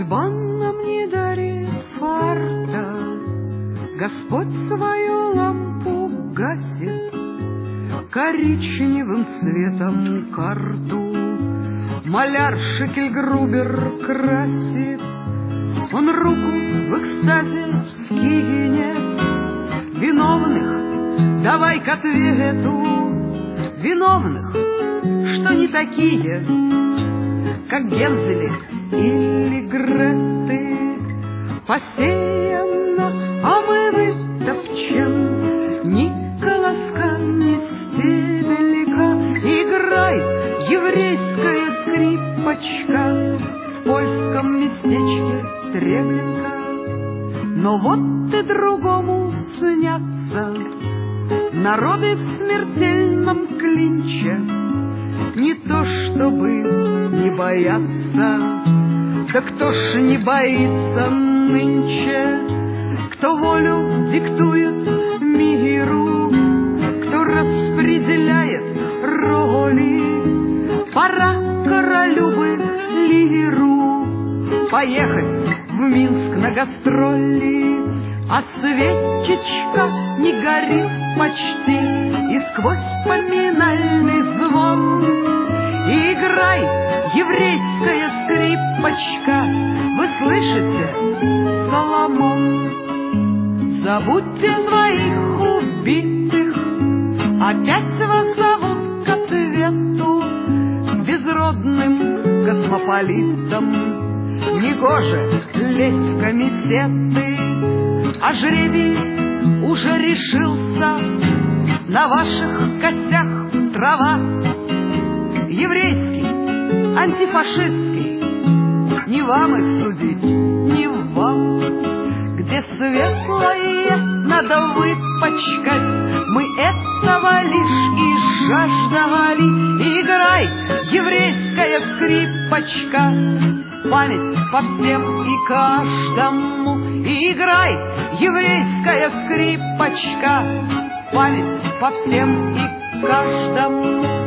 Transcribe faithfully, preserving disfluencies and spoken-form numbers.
Судьба нам не дарит фарта, Господь свою лампу гасит, коричневым цветом карту маляр Шекельгрубер красит. Он руку в экстазе вскинет, виновных давай к ответу, виновных, что не такие, как Гензели или Греты. Посеяно, а мы вытопчем, ни колоска, ни стебелька. Играй, еврейская скрипочка, в польском местечке Треблинка. Но вот и другому снятся народы в смертельном клинче. Не то чтобы не бояться, да кто ж не боится нынче? Кто волю диктует миру, кто распределяет роли. Пора королю бы лиру поехать в Минск на гастроли, а свечечка не горит почти, и сквозь поминальный звон играй, еврейская скрипочка. Вы слышите, Соломон? Забудьте своих убитых, опять вас зовут к ответу. Безродным космополитам негоже лезть в комитеты, а жребий уже решился, на ваших костях трава. Еврейский, антифашистский, не вам их судить, не вам. Где светлое надо выпачкать, мы этого лишь и жаждали. Играй, еврейская скрипочка, память по всем и каждому. Играй, еврейская скрипочка, память по всем и каждому.